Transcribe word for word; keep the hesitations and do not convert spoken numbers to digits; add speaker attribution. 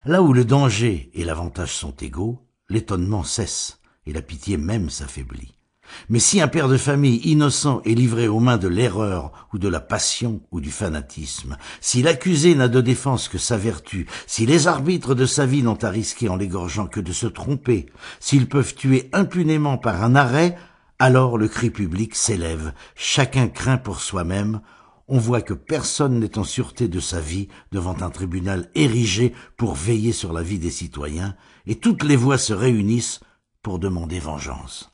Speaker 1: Là où le danger et l'avantage sont égaux, l'étonnement cesse et la pitié même s'affaiblit. Mais si un père de famille innocent est livré aux mains de l'erreur ou de la passion ou du fanatisme, si l'accusé n'a de défense que sa vertu, si les arbitres de sa vie n'ont à risquer en l'égorgeant que de se tromper, s'ils peuvent tuer impunément par un arrêt, alors le cri public s'élève, chacun craint pour soi-même, on voit que personne n'est en sûreté de sa vie devant un tribunal érigé pour veiller sur la vie des citoyens, et toutes les voix se réunissent pour demander vengeance.